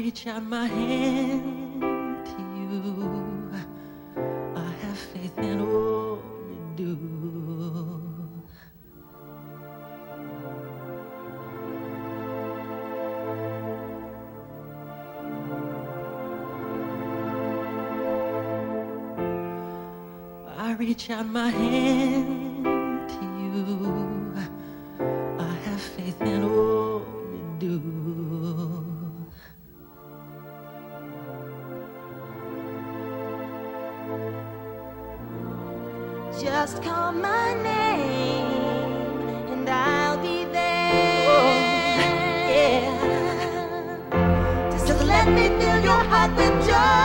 reach out my hand to you. I have faith in all you do. I reach out my hand to you. I have faith in all you do. Just call my name and I'll be there. Oh, yeah. Just let me fill your heart with joy.